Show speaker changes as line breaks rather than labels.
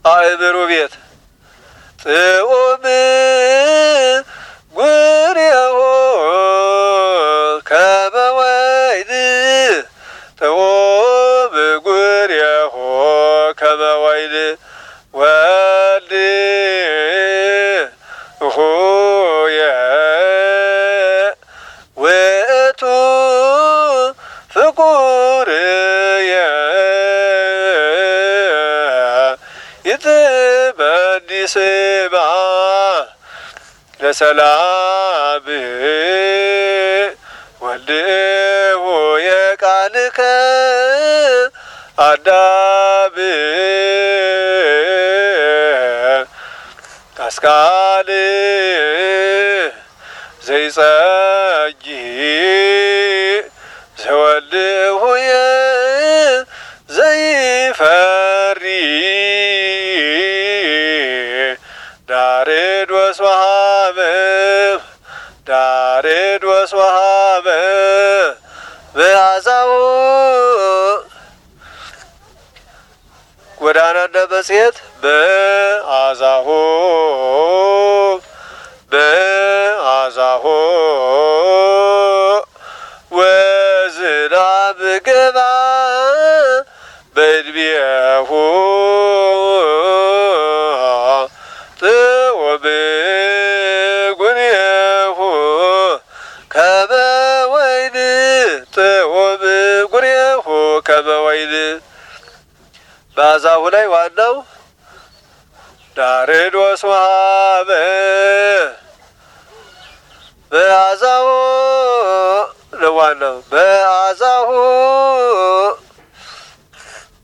አእምሮ ቤት ጥዑም ጉሬሆ ከመ ወይን ጥዑም ጉሬሆ ከመ ወይን ወልድ ሆየ ውእቱ ፍቁርየ ይትበኒ ስምዐ ለሰላም ወልድ ሆየ ቃልከ አዳም አስካል ዘይጸጊ ዘወልድ ሆየ ዘይፈሪ ዳሬዶስ ወሀበ ዳሬዶስ ወሀበ በአዛው ጎዳናና መጽሔት በአዛሁ በአዛሁ ወዝናብ ገባ በዕድሜሁ ጥዑም ጉሬሁ ከመ ወይን ጥዑም ጉሬሁ ከመ ወይን በአዛሁ ላይ ዋናው ዳሬዶስ ወሀበ በአዛሁ ነው ዋናው በአዛሁ